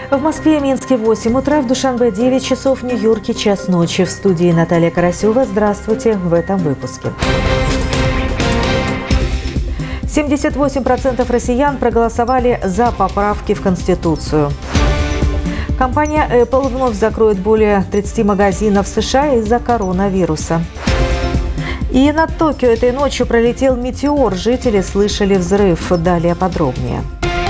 В Москве и Минске 8 утра, в Душанбе 9 часов, в Нью-Йорке час ночи. В студии Наталья Карасева. Здравствуйте в этом выпуске. 78% россиян проголосовали за поправки в Конституцию. Компания Apple вновь закроет более 30 магазинов в США из-за коронавируса. И над Токио этой ночью пролетел метеор. Жители слышали взрыв. Далее подробнее.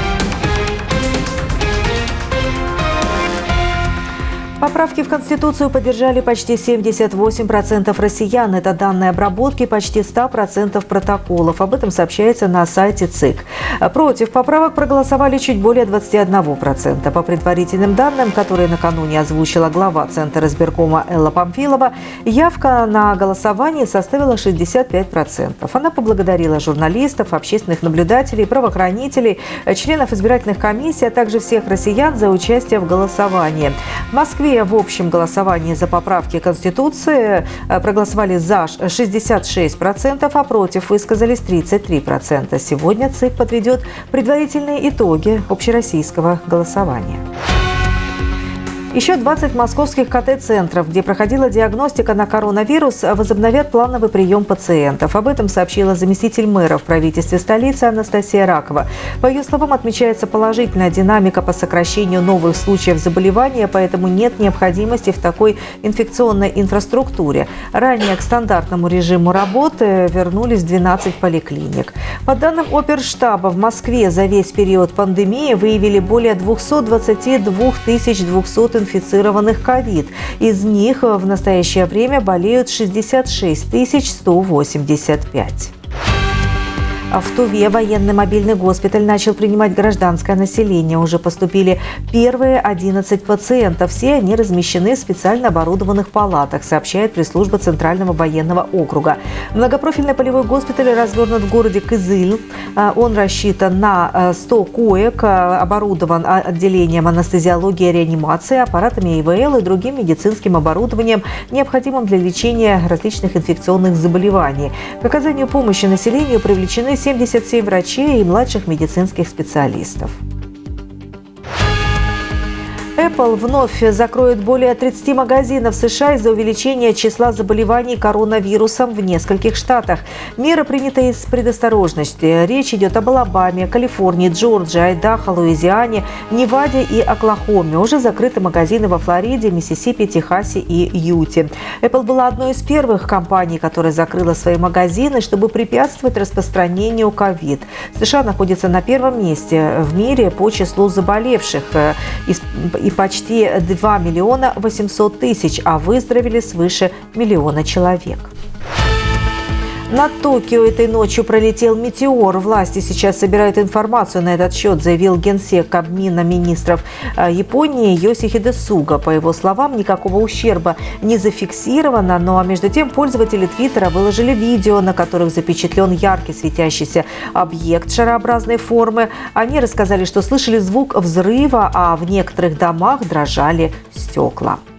Поправки в Конституцию поддержали почти 78% россиян. Это данные обработки почти 100% протоколов. Об этом сообщается на сайте ЦИК. Против поправок проголосовали чуть более 21%. По предварительным данным, которые накануне озвучила глава Центра избиркома Элла Памфилова, явка на голосование составила 65%. Она поблагодарила журналистов, общественных наблюдателей, правоохранителей, членов избирательных комиссий, а также всех россиян за участие в голосовании. В Москве в общем голосовании за поправки Конституции проголосовали за 66%, а против высказались 33%. Сегодня ЦИК подведет предварительные итоги общероссийского голосования. Еще 20 московских КТ-центров, где проходила диагностика на коронавирус, возобновят плановый прием пациентов. Об этом сообщила заместитель мэра в правительстве столицы Анастасия Ракова. По ее словам, отмечается положительная динамика по сокращению новых случаев заболевания, поэтому нет необходимости в такой инфекционной инфраструктуре. Ранее к стандартному режиму работы вернулись 12 поликлиник. По данным оперштаба, в Москве за весь период пандемии выявили более 222 200 инфицированных ковид. Из них в настоящее время болеют 66 185. В Туве военный мобильный госпиталь начал принимать гражданское население. Уже поступили первые 11 пациентов. Все они размещены в специально оборудованных палатах, сообщает пресс-служба Центрального военного округа. Многопрофильный полевой госпиталь развернут в городе Кызыл. Он рассчитан на 100 коек, оборудован отделением анестезиологии и реанимации, аппаратами ИВЛ и другим медицинским оборудованием, необходимым для лечения различных инфекционных заболеваний. К оказанию помощи населению привлечены 77 врачей и младших медицинских специалистов. Apple вновь закроет более 30 магазинов в США из-за увеличения числа заболеваний коронавирусом в нескольких штатах. Мера принята из предосторожности. Речь идет об Алабаме, Калифорнии, Джорджии, Айдахо, Луизиане, Неваде и Оклахоме. Уже закрыты магазины во Флориде, Миссисипи, Техасе и Юте. Apple была одной из первых компаний, которая закрыла свои магазины, чтобы препятствовать распространению ковид. США находится на первом месте в мире по числу заболевших и почти 2 миллиона 800 тысяч, а выздоровели свыше миллиона человек. Над Токио этой ночью пролетел метеор. Власти сейчас собирают информацию на этот счет, заявил генсек Кабмина министров Японии Йосихиде Суга. По его словам, никакого ущерба не зафиксировано, но между тем пользователи Твиттера выложили видео, на которых запечатлен яркий светящийся объект шарообразной формы. Они рассказали, что слышали звук взрыва, а в некоторых домах дрожали стекла.